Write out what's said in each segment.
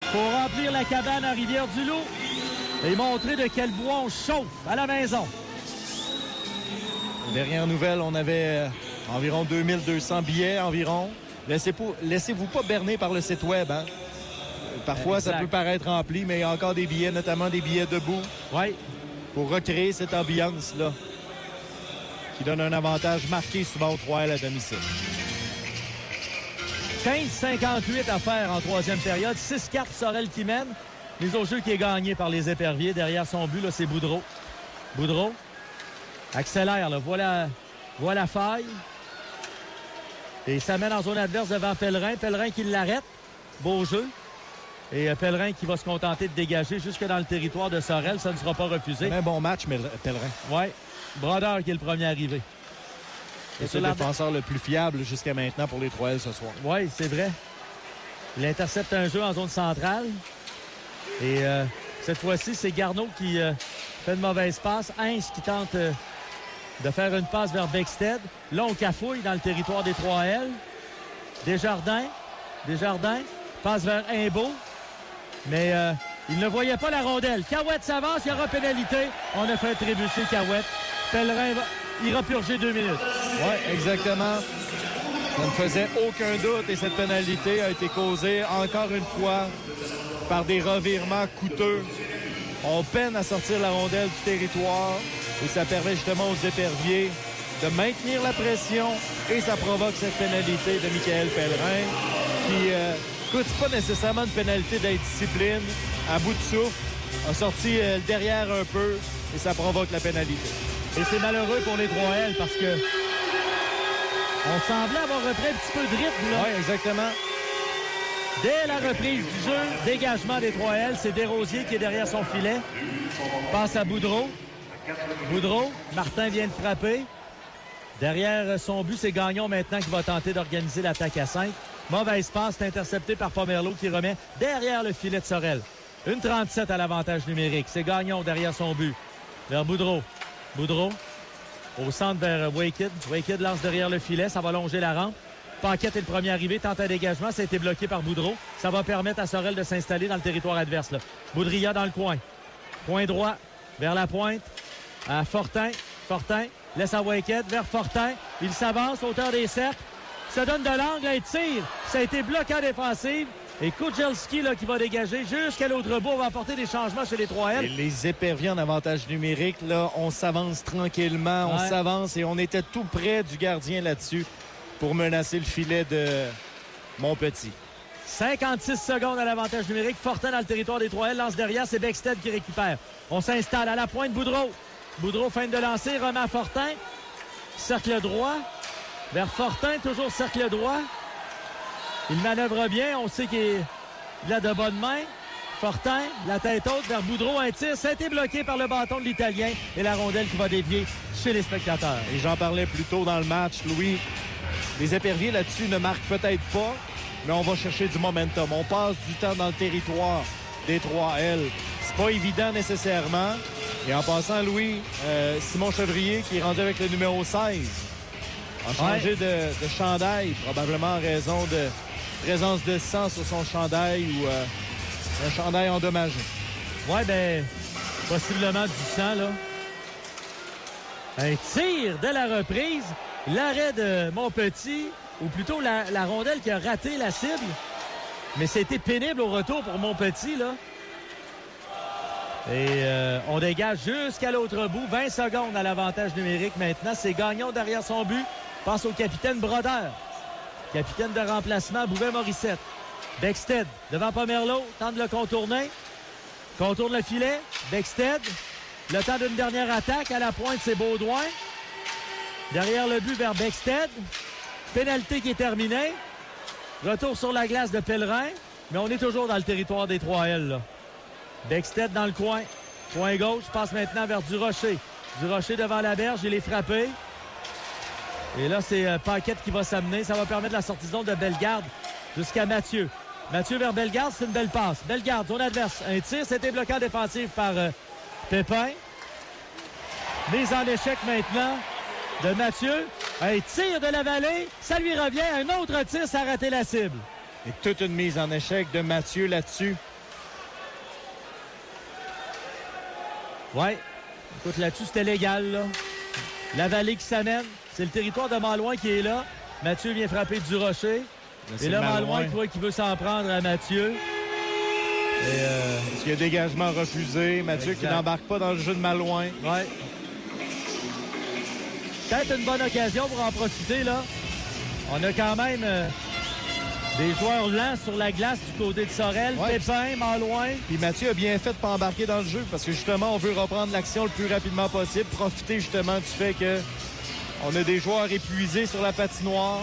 pour remplir la cabane à Rivière-du-Loup et montrer de quel bois on chauffe à la maison. Dernière nouvelle, on avait environ 2200 billets environ. Laissez-vous pas berner par le site web. Hein? Parfois, exact. Ça peut paraître rempli, mais il y a encore des billets, notamment des billets debout. Oui. Pour recréer cette ambiance-là qui donne un avantage marqué souvent au 3L à domicile. 15,58 à faire en troisième période. 6-4 Sorel qui mène. Mise au jeu qui est gagnée par les Éperviers. Derrière son but, là, c'est Boudreau. Boudreau accélère. Là. Voilà la faille. Et ça mène en zone adverse devant Pellerin. Pellerin qui l'arrête. Beau jeu. Et Pellerin qui va se contenter de dégager jusque dans le territoire de Sorel. Ça ne sera pas refusé. Un bon match, mais Pellerin. Oui. Brodeur qui est le premier arrivé. Et c'est le défenseur le plus fiable jusqu'à maintenant pour les 3L ce soir. Oui, c'est vrai. Il intercepte un jeu en zone centrale. Et cette fois-ci, c'est Garneau qui fait une mauvaise passe. Heinz qui tente de faire une passe vers Bexted. Là, on cafouille dans le territoire des 3L. Desjardins. Passe vers Imbeau. Mais il ne voyait pas la rondelle. Cahouette s'avance, il y aura pénalité. On a fait trébucher Cahouette. Pellerin ira purger 2 minutes. Oui, exactement. Ça ne faisait aucun doute et cette pénalité a été causée encore une fois par des revirements coûteux. On peine à sortir la rondelle du territoire et ça permet justement aux Éperviers de maintenir la pression et ça provoque cette pénalité de Michael Pellerin qui coûte pas nécessairement une pénalité d'indiscipline. À bout de souffle, a sorti le derrière un peu et ça provoque la pénalité. Et c'est malheureux pour les 3L parce que on semblait avoir repris un petit peu de rythme. Oui, exactement. Dès la reprise du jeu, dégagement des 3L, c'est Desrosiers qui est derrière son filet. Passe à Boudreau. Boudreau, Martin vient de frapper. Derrière son but, c'est Gagnon maintenant qui va tenter d'organiser l'attaque à 5. Mauvaise passe, c'est intercepté par Pomerleau qui remet derrière le filet de Sorel. 1,37 à l'avantage numérique. C'est Gagnon derrière son but. Vers Boudreau. Boudreau au centre vers Waked. Waked lance derrière le filet. Ça va longer la rampe. Paquette est le premier arrivé. Tente un dégagement. Ça a été bloqué par Boudreau. Ça va permettre à Sorel de s'installer dans le territoire adverse. Là. Boudria dans le coin. Point droit vers la pointe. À Fortin. Fortin laisse à Waked vers Fortin. Il s'avance, hauteur des cercles. Se donne de l'angle, un tir. Ça a été bloqué en défensive. Et Kujelski qui va dégager jusqu'à l'autre bout. On va apporter des changements chez les 3L. Et les Éperviers en avantage numérique, là, on s'avance tranquillement. Ouais. On s'avance et on était tout près du gardien là-dessus pour menacer le filet de Montpetit. 56 secondes à l'avantage numérique. Fortin dans le territoire des 3L. Lance derrière, c'est Bexted qui récupère. On s'installe à la pointe. Boudreau. Boudreau feinte de lancer, remet à Fortin. Cercle droit. Vers Fortin, toujours cercle droit. Il manœuvre bien. On sait qu'il a de bonnes mains. Fortin, la tête haute vers Boudreau. Un tir, ça a été bloqué par le bâton de l'Italien. Et la rondelle qui va dévier chez les spectateurs. Et j'en parlais plus tôt dans le match, Louis. Les Éperviers là-dessus ne marquent peut-être pas, mais on va chercher du momentum. On passe du temps dans le territoire des 3L. C'est pas évident nécessairement. Et en passant, Louis, Simon Chevrier, qui est rendu avec le numéro 16, a changé de chandail, probablement en raison de présence de sang sur son chandail ou un chandail endommagé. Ouais, ben, possiblement du sang, là. Un tir de la reprise. L'arrêt de Montpetit, ou plutôt la rondelle qui a raté la cible. Mais c'était pénible au retour pour Montpetit, là. Et on dégage jusqu'à l'autre bout. 20 secondes à l'avantage numérique maintenant. C'est Gagnon derrière son but. Passe au capitaine Brodeur. Capitaine de remplacement, Bouvet-Morissette. Bexted devant Pomerleau. Tente de le contourner. Contourne le filet. Bexted. Le temps d'une dernière attaque. À la pointe, c'est Baudouin. Derrière le but vers Bexted. Pénalité qui est terminée. Retour sur la glace de Pellerin. Mais on est toujours dans le territoire des 3L, là. Bexted dans le coin. Coin gauche. Passe maintenant vers Durocher. Durocher devant la berge. Il est frappé. Et là, c'est Paquette qui va s'amener. Ça va permettre la sortie de zone de Bellegarde jusqu'à Mathieu. Mathieu vers Bellegarde, c'est une belle passe. Bellegarde, zone adverse. Un tir, c'était bloqué en défensive par Pépin. Mise en échec maintenant de Mathieu. Un tir de la vallée. Ça lui revient. Un autre tir, ça a raté la cible. Et toute une mise en échec de Mathieu là-dessus. Oui. Écoute, là-dessus, c'était légal, là. La vallée qui s'amène. C'est le territoire de Malouin qui est là. Mathieu vient frapper du rocher. Et là, Malouin qui veut s'en prendre à Mathieu. Est-ce qu'il y a dégagement refusé? Mathieu qui n'embarque pas dans le jeu de Malouin. Oui. Peut-être une bonne occasion pour en profiter, là. On a quand même des joueurs lents sur la glace du côté de Sorel. Ouais. Pépin, Malouin. Puis Mathieu a bien fait de ne pas embarquer dans le jeu parce que justement, on veut reprendre l'action le plus rapidement possible. Profiter justement du fait qu'on a des joueurs épuisés sur la patinoire.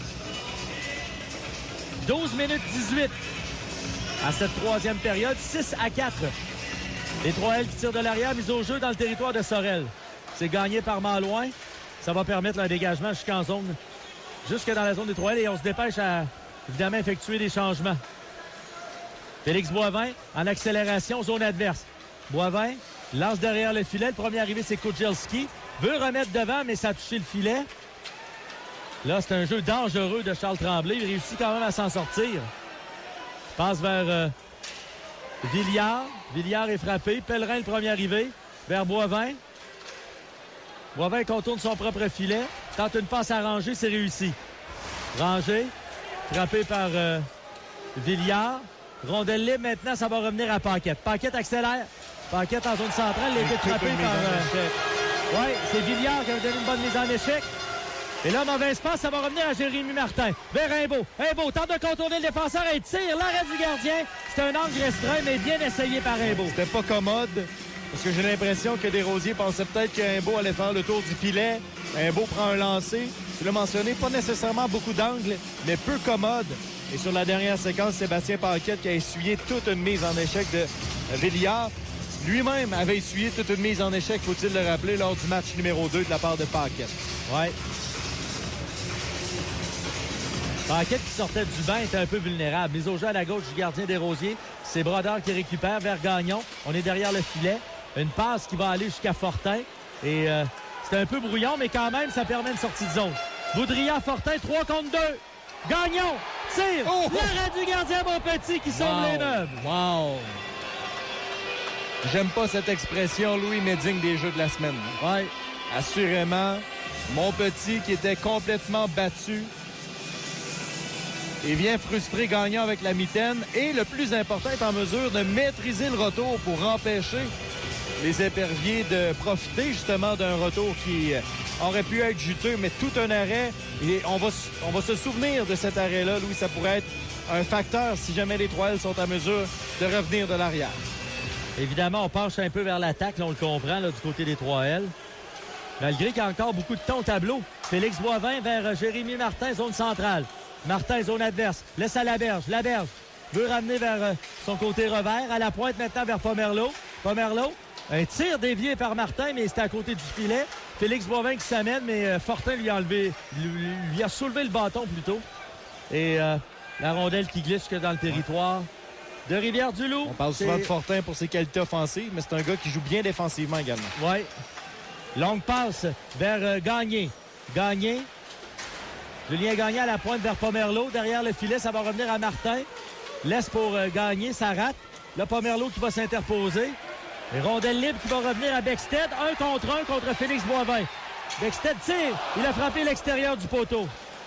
12 minutes 18 à cette troisième période. 6-4. Les 3L qui tirent de l'arrière, mise au jeu dans le territoire de Sorel. C'est gagné par Malouin. Ça va permettre un dégagement jusqu'en zone, jusque dans la zone des 3L. Et on se dépêche à, évidemment, effectuer des changements. Félix Boivin en accélération, zone adverse. Boivin lance derrière le filet. Le premier arrivé, c'est Kujelski. Veut remettre devant, mais ça a touché le filet. Là, c'est un jeu dangereux de Charles Tremblay. Il réussit quand même à s'en sortir. Passe vers Villiard. Villiard est frappé. Pellerin, le premier arrivé, vers Boivin. Boivin contourne son propre filet. Tente une passe arrangée, c'est réussi. Rangé, frappé par Villiard. Rondelle libre, maintenant, ça va revenir à Paquette. Paquette accélère. Paquette en zone centrale. Il a été frappé par... Oui, c'est Villiard qui a donné une bonne mise en échec. Et là, mauvais passe, ça va revenir à Jérémy Martin. Vers Imbeau. Imbeau tente de contourner le défenseur et tire. L'arrêt du gardien. C'est un angle restreint, mais bien essayé par Imbeau. C'était pas commode. Parce que j'ai l'impression que Desrosiers pensait peut-être qu'Imbeau allait faire le tour du filet. Imbeau prend un lancer. Tu l'as mentionné, pas nécessairement beaucoup d'angles, mais peu commode. Et sur la dernière séquence, Sébastien Paquette qui a essuyé toute une mise en échec de Villiard. Lui-même avait essuyé toute une mise en échec, faut-il le rappeler, lors du match numéro 2 de la part de Paquette. Oui. Paquette qui sortait du banc était un peu vulnérable. Mise au jeu à la gauche du gardien Desrosiers. C'est Brodeur qui récupère vers Gagnon. On est derrière le filet. Une passe qui va aller jusqu'à Fortin. Et c'est un peu brouillon, mais quand même, ça permet une sortie de zone. Boudria-Fortin, 3 contre 2. Gagnon, tire. Oh! L'arrêt du gardien Bonpetit qui sauve les meubles. Wow! J'aime pas cette expression, Louis, mais digne des jeux de la semaine. Oui. Assurément, Bonpetit qui était complètement battu et vient frustrer Gagnon avec la mitaine. Et le plus important, est en mesure de maîtriser le retour pour empêcher les éperviers de profiter justement d'un retour qui aurait pu être juteux, mais tout un arrêt. Et on va se souvenir de cet arrêt-là, Louis. Ça pourrait être un facteur si jamais les 3L sont en mesure de revenir de l'arrière. Évidemment, on penche un peu vers l'attaque, là, on le comprend, là, du côté des 3L. Malgré qu'il y a encore beaucoup de temps au tableau. Félix Boivin vers Jérémy Martin, zone centrale. Martin, zone adverse. Laisse à Laberge. Laberge veut ramener vers son côté revers. À la pointe maintenant vers Pomerleau. Pomerleau, un tir dévié par Martin, mais c'était à côté du filet. Félix Boivin qui s'amène, mais Fortin lui a soulevé le bâton plutôt. Et la rondelle qui glisse jusque dans le territoire de Rivière-du-Loup. On parle souvent de Fortin pour ses qualités offensives, mais c'est un gars qui joue bien défensivement également. Oui. Longue passe vers Gagné. Gagné. Julien Gagné à la pointe vers Pomerleau. Derrière le filet, ça va revenir à Martin. Laisse pour Gagné, ça rate. Là, Pomerleau qui va s'interposer. Et rondelle libre qui va revenir à Bexted. 1 contre Félix Boivin. Bexted tire. Il a frappé l'extérieur du poteau.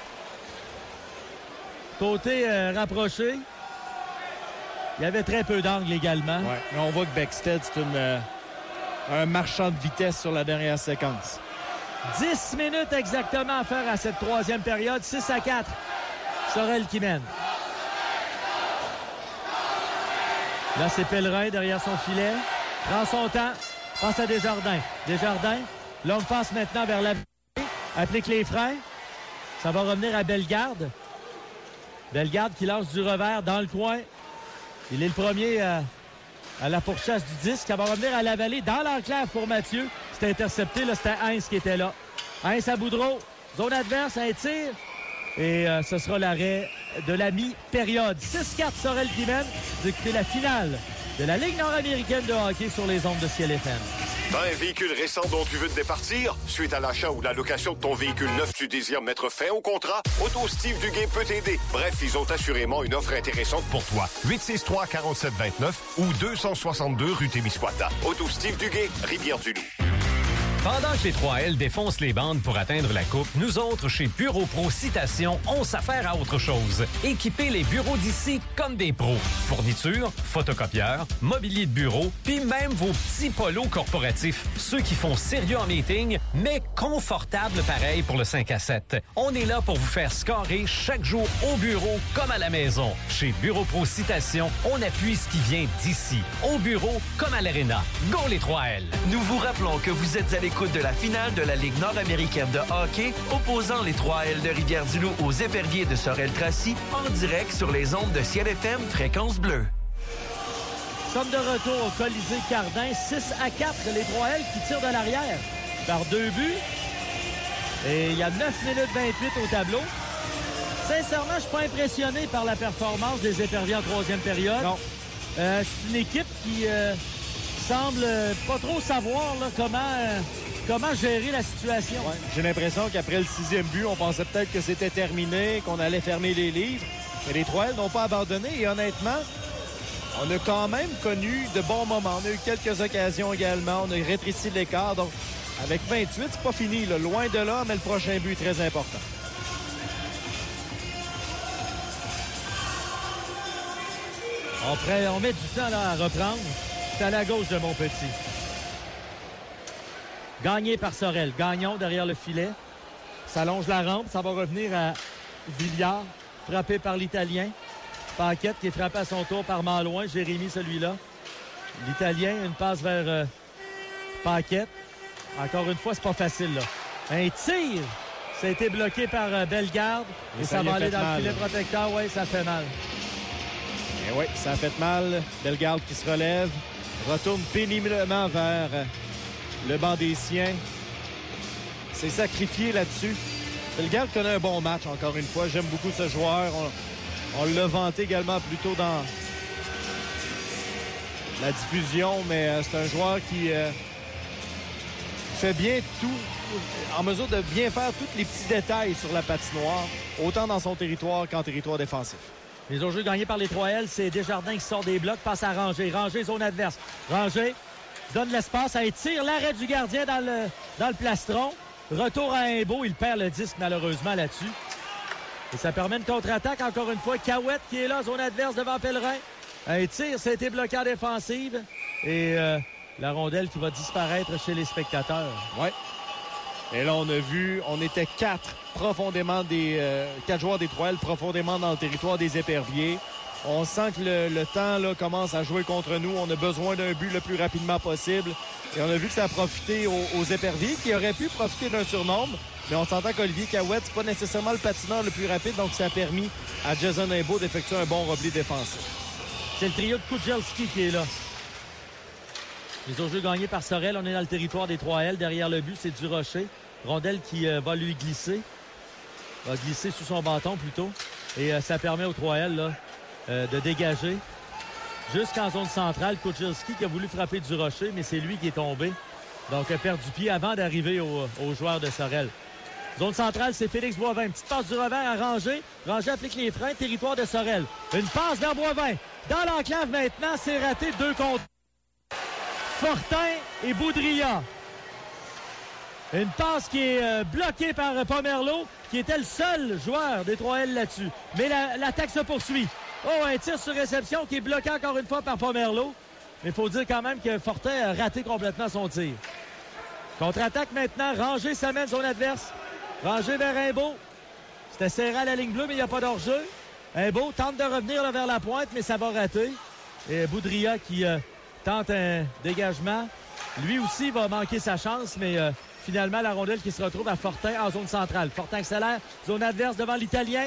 Côté rapproché. Il y avait très peu d'angle également. Ouais, mais on voit que Bexted, c'est un marchand de vitesse sur la dernière séquence. 10 minutes exactement à faire à cette troisième période. 6-4. Sorel qui mène. Là, c'est Pellerin derrière son filet. Prend son temps. Passe à Desjardins. Desjardins. Longue passe maintenant vers la... Applique les freins. Ça va revenir à Bellegarde. Bellegarde qui lance du revers dans le coin. Il est le premier à la pourchasse du disque. Ça va revenir à la vallée dans l'enclave pour Mathieu. C'était intercepté. Là, c'était Heinz qui était là. Heinz à Boudreau. Zone adverse, un tir. Et ce sera l'arrêt de la mi-période. 6-4 Sorel qui mène. D'écouter la finale de la Ligue nord-américaine de hockey sur les ondes de Ciel FM. T'as un véhicule récent dont tu veux te départir? Suite à l'achat ou la location de ton véhicule neuf, tu désires mettre fin au contrat? Auto Steve Duguay peut t'aider. Bref, ils ont assurément une offre intéressante pour toi. 863-4729 ou 262 rue Témiscouata. Auto Steve Duguay, Rivière-du-Loup. Pendant que les 3L défoncent les bandes pour atteindre la coupe, nous autres, chez Bureau Pro Citation, on s'affaire à autre chose. Équiper les bureaux d'ici comme des pros. Fourniture, photocopieurs, mobilier de bureau, puis même vos petits polos corporatifs. Ceux qui font sérieux en meeting, mais confortables pareil pour le 5 à 7. On est là pour vous faire scorer chaque jour au bureau comme à la maison. Chez Bureau Pro Citation, on appuie ce qui vient d'ici. Au bureau comme à l'aréna. Go les 3L! Nous vous rappelons que vous êtes à l'écoute de la finale de la Ligue nord-américaine de hockey opposant les 3L de Rivière-du-Loup aux Éperviers de Sorel-Tracy en direct sur les ondes de Ciel FM Fréquence Bleue. Sommes de retour au Colisée Cardin, 6-4, les 3L qui tirent de l'arrière par 2 buts. Et il y a 9 minutes 28 au tableau. Sincèrement, je ne suis pas impressionné par la performance des Éperviers en troisième période. Non. C'est une équipe qui semble pas trop savoir là, comment gérer la situation. Ouais, j'ai l'impression qu'après le 6e but, on pensait peut-être que c'était terminé, qu'on allait fermer les livres. Mais les 3L n'ont pas abandonné et honnêtement, on a quand même connu de bons moments. On a eu quelques occasions également. On a rétréci l'écart. Donc, avec 28, c'est pas fini. Là. Loin de là, mais le prochain but est très important. On met du temps là, à reprendre. C'est à la gauche de Montpetit. Gagné par Sorel. Gagnon derrière le filet. Ça longe la rampe. Ça va revenir à Villiard. Frappé par l'Italien. Paquette qui est frappé à son tour par Malouin. Jérémy, celui-là. L'Italien, une passe vers Paquette. Encore une fois, c'est pas facile, là. Un tir! Ça a été bloqué par Bellegarde. Et ça va aller dans le filet protecteur. Oui, ça fait mal. Et oui, ça a fait mal. Bellegarde qui se relève. Retourne péniblement vers le banc des siens. C'est sacrifié là-dessus. Bellegarde connaît un bon match, encore une fois. J'aime beaucoup ce joueur. On l'a vanté également plus tôt dans la diffusion, mais c'est un joueur qui fait bien tout, en mesure de bien faire tous les petits détails sur la patinoire, autant dans son territoire qu'en territoire défensif. Les autres jeux gagnés par les 3L, c'est Desjardins qui sort des blocs, passe à Ranger. Ranger, zone adverse. Ranger donne l'espace, à étire l'arrêt du gardien dans le plastron. Retour à Imbeau, il perd le disque malheureusement là-dessus. Et ça permet une contre-attaque encore une fois. Cahouette qui est là, zone adverse devant Pellerin. Un tir, ça a été bloqué en défensive. Et la rondelle qui va disparaître chez les spectateurs. Ouais. Et là, on a vu, on était 4 joueurs des 3L profondément dans le territoire des Éperviers. On sent que le temps là, commence à jouer contre nous. On a besoin d'un but le plus rapidement possible. Et on a vu que ça a profité aux Éperviers qui auraient pu profiter d'un surnombre. Mais on s'entend qu'Olivier Cahouette, c'est pas nécessairement le patineur le plus rapide. Donc, ça a permis à Jason Imbeau d'effectuer un bon repli défensif. C'est le trio de Kujelski qui est là. Les autres jeux gagnés par Sorel. On est dans le territoire des 3L. Derrière le but, c'est Durocher. Rondelle qui va lui glisser. Va glisser sous son bâton plutôt. Et ça permet aux 3L là, de dégager. Jusqu'en zone centrale, Kujelski qui a voulu frapper Durocher, mais c'est lui qui est tombé. Donc, il perd du pied avant d'arriver aux joueurs de Sorel. Zone centrale, c'est Félix Boivin. Une petite passe du revers à Ranger. Ranger applique les freins, territoire de Sorel. Une passe vers Boivin. Dans l'enclave maintenant, c'est raté 2 contre Fortin et Boudria. Une passe qui est bloquée par Pomerleau, qui était le seul joueur des 3L là-dessus. Mais l'attaque se poursuit. Oh, un tir sur réception qui est bloqué encore une fois par Pomerleau. Mais il faut dire quand même que Fortin a raté complètement son tir. Contre-attaque maintenant. Ranger s'amène zone adverse. Ranger vers Imbeau. C'était serré à la ligne bleue, mais il n'y a pas d'hors-jeu. Imbeau tente de revenir là, vers la pointe, mais ça va rater. Et Boudria qui tente un dégagement. Lui aussi va manquer sa chance, mais finalement, la rondelle qui se retrouve à Fortin en zone centrale. Fortin accélère. Zone adverse devant l'Italien.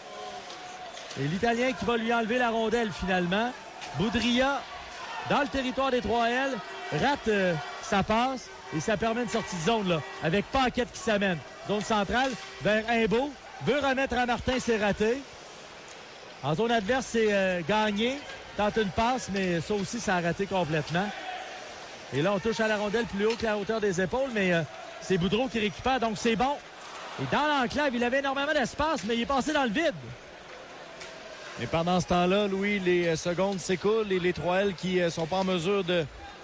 Et l'Italien qui va lui enlever la rondelle finalement. Boudria, dans le territoire des 3L, rate sa passe. Et ça permet une sortie de zone là, avec Paquette qui s'amène. Zone centrale vers Imbeau. Veut remettre à Martin, c'est raté. En zone adverse, c'est Gagné. Tente une passe, mais ça aussi, ça a raté complètement. Et là, on touche à la rondelle plus haut que la hauteur des épaules, mais c'est Boudreau qui récupère, donc c'est bon. Et dans l'enclave, il avait énormément d'espace, mais il est passé dans le vide. Et pendant ce temps-là, Louis, les secondes s'écoulent et les 3L qui ne sont pas en mesure de